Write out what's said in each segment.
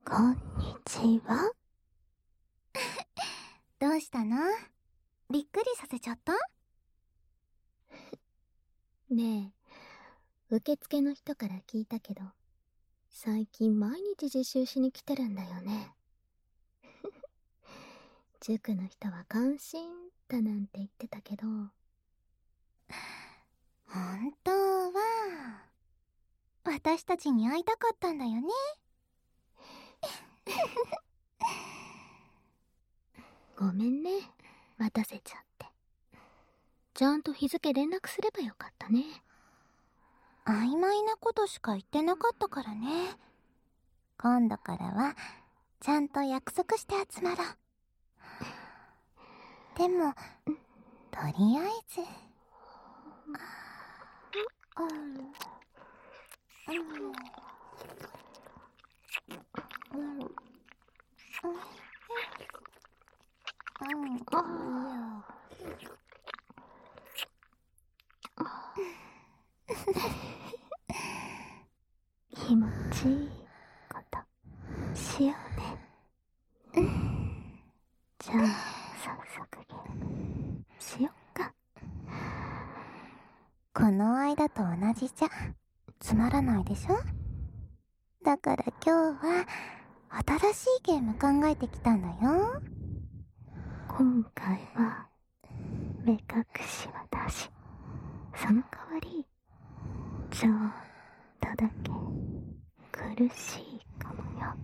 こんにちは。 どうしたの？びっくりさせちゃった？ ねえ、受付の人から聞いたけど、最近毎日自習しに来てるんだよね。塾の人は関心だなんて言ってたけど。 本当は私たちに会いたかったんだよね。 ごめんね、待たせちゃって。ちゃんと日付連絡すればよかったね。 曖昧なことしか言ってなかったからね。今度からはちゃんと約束して集まろう。でもとりあえず気持ちいいことしようね。じゃあ早速ゲームしよっか。 この間と同じじゃつまらないでしょ。だから今日は新しいゲーム考えてきたんだよ。 今回は目隠しはなし。その代わりちょっとだけ苦しいかもよ。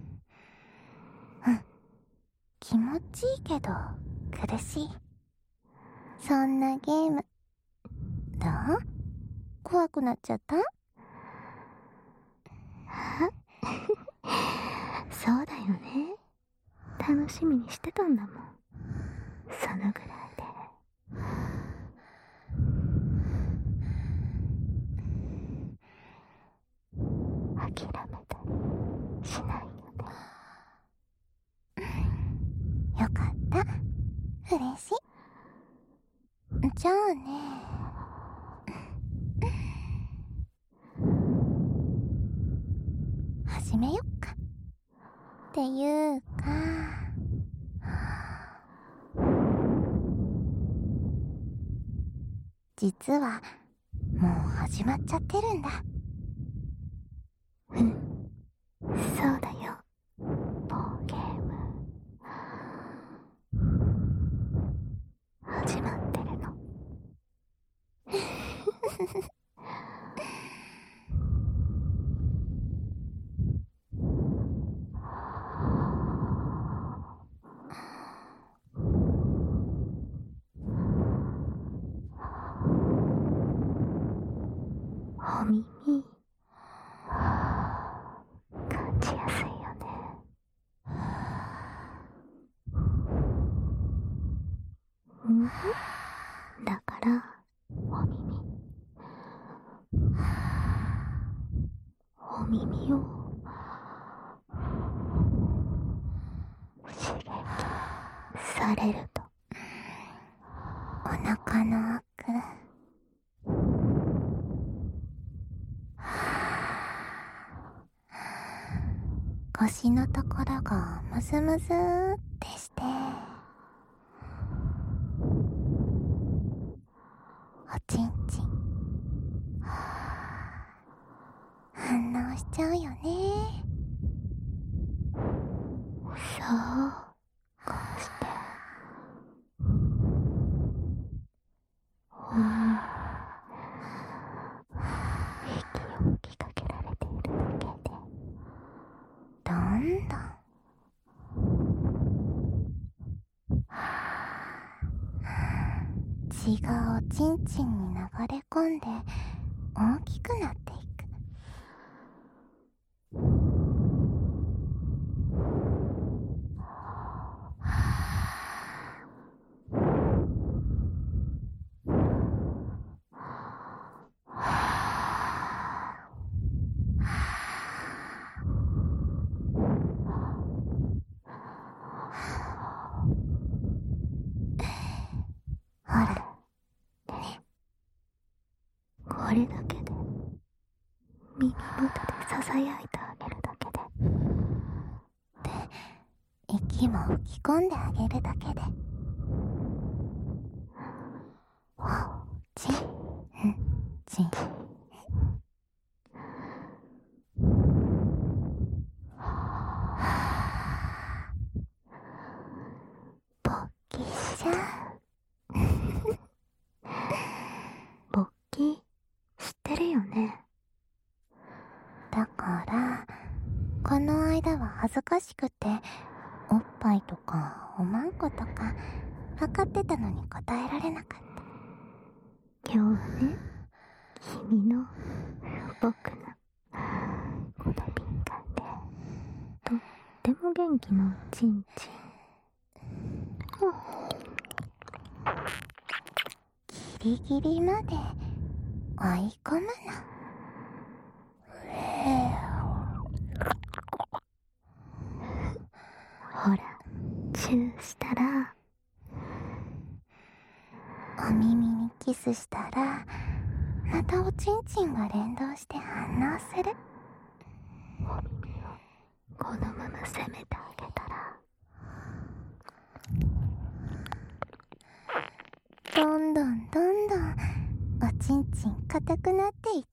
気持ちいいけど苦しい。そんなゲームどう？怖くなっちゃった？ そうだよね。楽しみにしてたんだもん。そのぐらいで。諦めたりしないよね。 よかった。嬉しい。じゃあね。始めよっか。っていうか実はもう始まっちゃってるんだ。 そうだよ。ボーゲーム始まってるの。お耳感じやすいよね。だからお耳を刺激されるとお腹の奥腰のところがムズムズってしておちんちん反応しちゃうよね。 そうこうして息を吹きかけられているだけでどんどん血がおちんちんに流れ込んで大きくなっていく。ほらね。 これだけで耳元でささやいてあげるだけで息を吹き込んであげるだけで、チンチン。勃起しちゃう。 勃起知ってるよね。 だからこの間は恥ずかしくておっぱいとかおまんことか測ってたのに答えられなかった。 今日はね、君の僕のこの敏感でとっても元気のチンチン、 ギリギリまで追い込むの。 ほら、チューしたらお耳にキスしたらまたおちんちんが連動して反応する。 お耳をこのまま攻めてあげたら、 どんどんどんどんおちんちん硬くなっていって、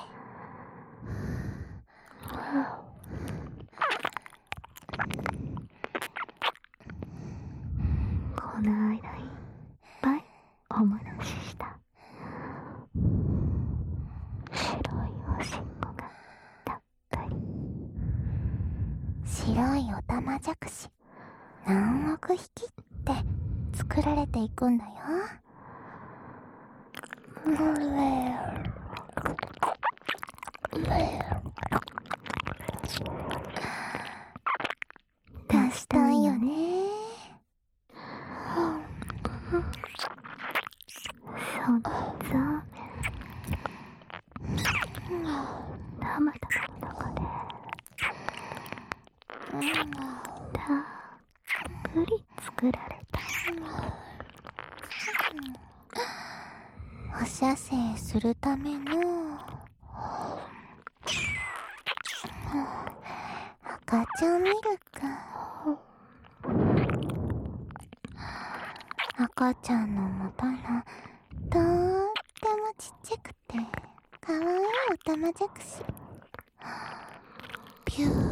この間いっぱいおもらしした白いおしっこがたっぷり。 白いオタマジャクシ何億匹って作られていくんだよ。出したいよね。 そのザーメンたまたまの中でたっぷり作られた。 お射精するための赤ちゃんミルク。赤ちゃんの元のとってもちっちゃくてかわいいオタマジャクシ。ピュー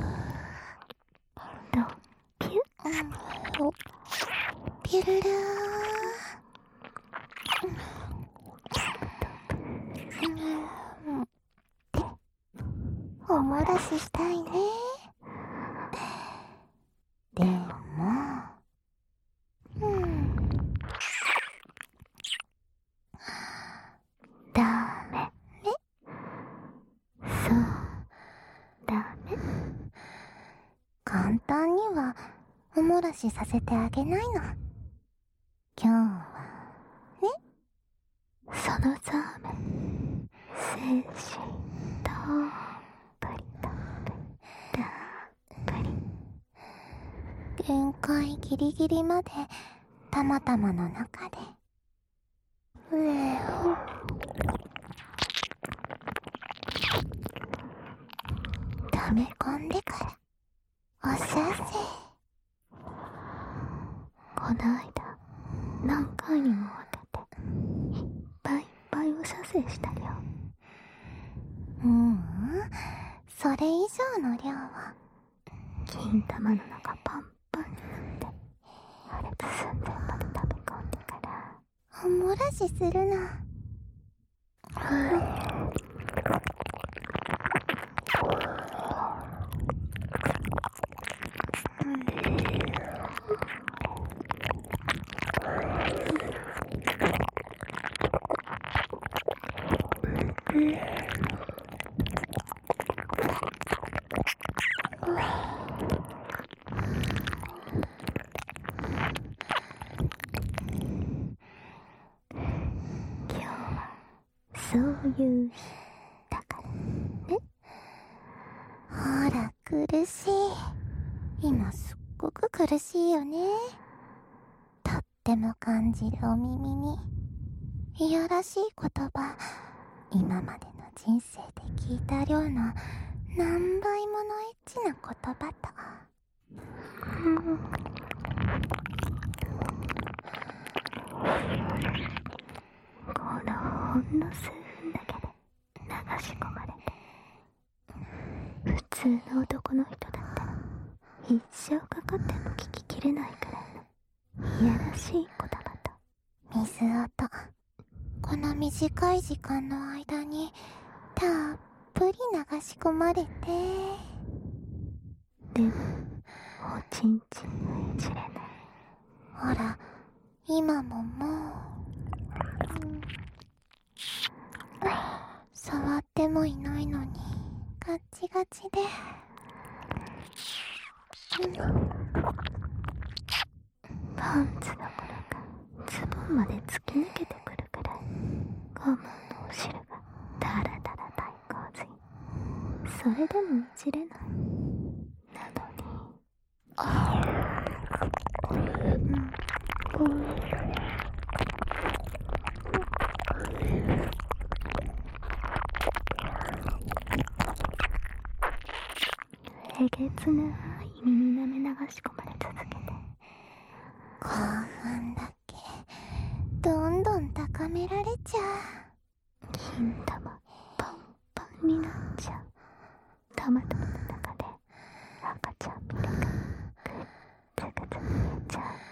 とピュッ、 ピュルルー。おもらししたいね。でもダメ。そう、ダメ。 簡単にはおもらしさせてあげないの。今日はね。 そのザーメン精子たっぷりたっぷりたっぷり。 限界ギリギリまでたまたまの中で溜め込んでからお射精。 この間何回にも分けていっぱいいっぱいお射精したよ。 それ以上の量を金玉の中パンパンになってあれと寸前まで食べ込んでからおもらしするの。 今日はそういう日だからね。 ほら苦しい。今すっごく苦しいよね。とっても感じるお耳にいやらしい言葉、今までの人生で聞いた量の何倍ものエッチな言葉との人だったら一生かかっても聞ききれないくらいのいやらしい言葉と水音、この短い時間の間にたっぷり流し込まれて、 でもおちんちんがいじれない。 ほら今ももう、触ってもいないのにガッチガチで、 パンツどころかズボンまで突き抜けてくるくらい肛門のお汁がダラダラ大洪水。それでもいじれない。なのにえげつない耳なめ流し込まれ続けて、 興奮だけどんどん高められちゃう。 金玉パンパンになっちゃう。玉玉の中で赤ちゃんミルクぐっつぐつ見えちゃう。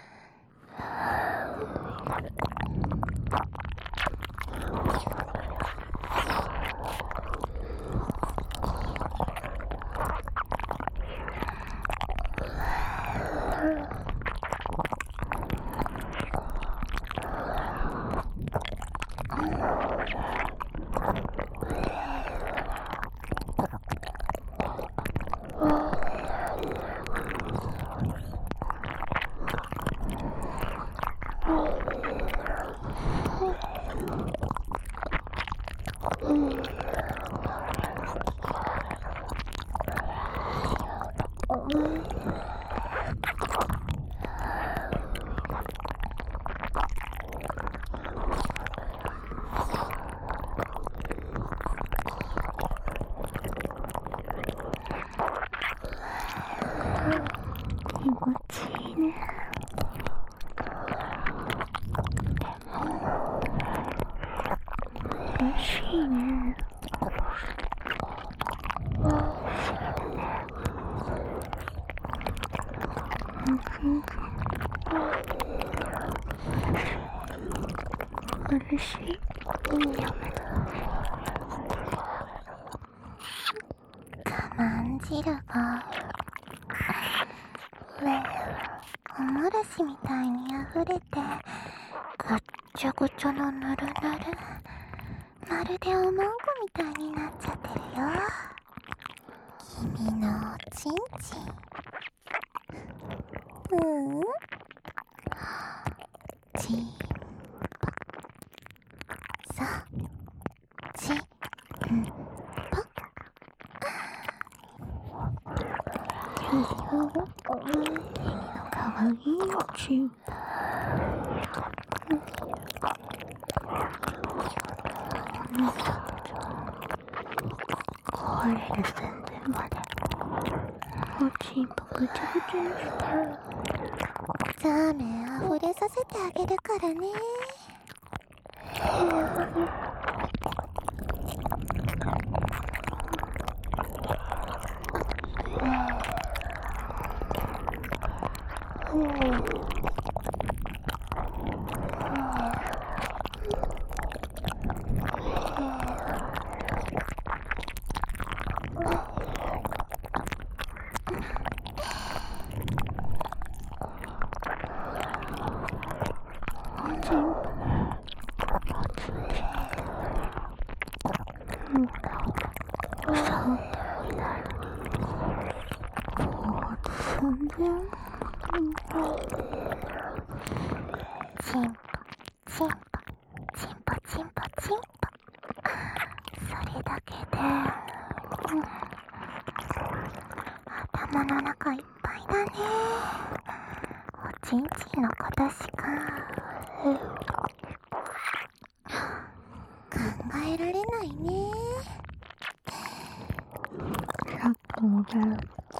気持ちいいね。美味しいね。不思議だね。苦しい。 我慢汁がおもらしみたいに溢れて、ぐっちゃぐちゃのぬるぬる、まるでおまんこみたいになっちゃってるよ。君のおちんちん。ちんぱさちんぱ。 君のかわいいおちん。壊れる寸前までおちんぽぐちゃぐちゃにしてラーメンあふれさせてあげるからね。チンポチンポチンポチンポチンポ、それだけで、頭の中いっぱいだね。おちんちんのことしか考えられないね。 さっきもね、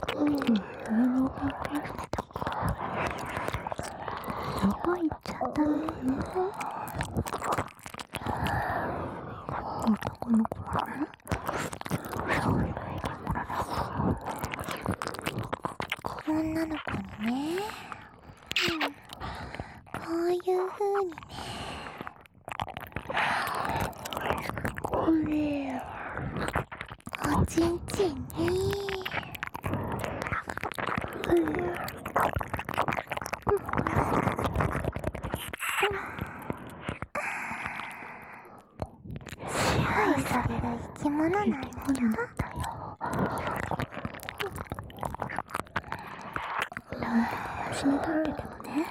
どこ行っちゃったのかね。男の子はね、そういう生き物だ。 女の子にね、こういう風にね、おちんちんに支配される生き物なんだよ。 私にとってでもね、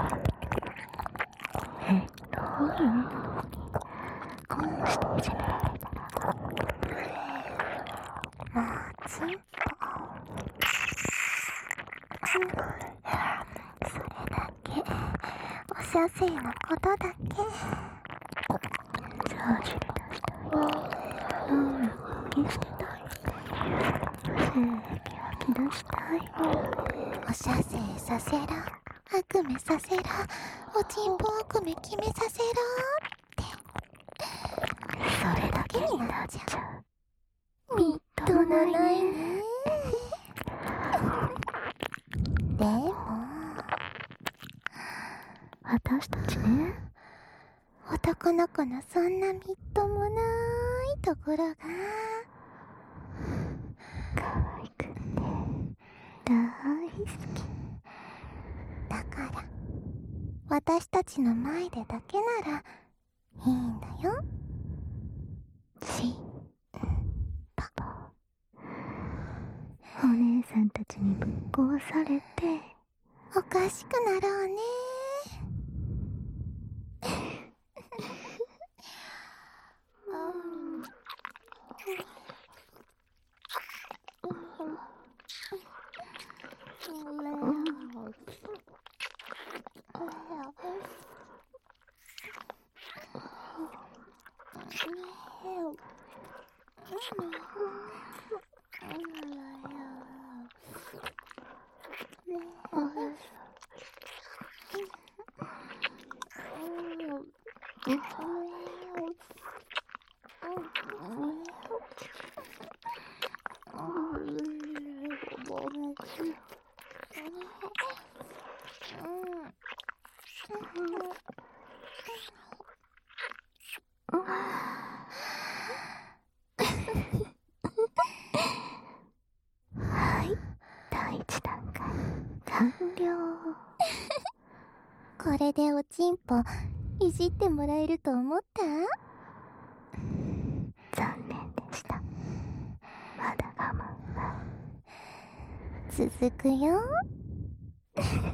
どういうのにこうしていじめられたら、 もうちんぽ、それだけおしゃせいのことだけそうしれ出したい、動きしてたい、精液吐き出したい、 おしゃせいさせろ、悪夢させろ、おちんぽ悪夢決めさせろって、それだけになっちゃう。みっともないね。でも私たちね、 男の子のそんなみっともないところが可愛くて大好きだから、私たちの前でだけならいいんだよ。 しパパ、お姉さんたちにぶっ壊されておかしくなろうね。 はい、第一段階完了。 これでおちんぽいじってもらえると思った？ 残念でした。まだ我慢が続くよ。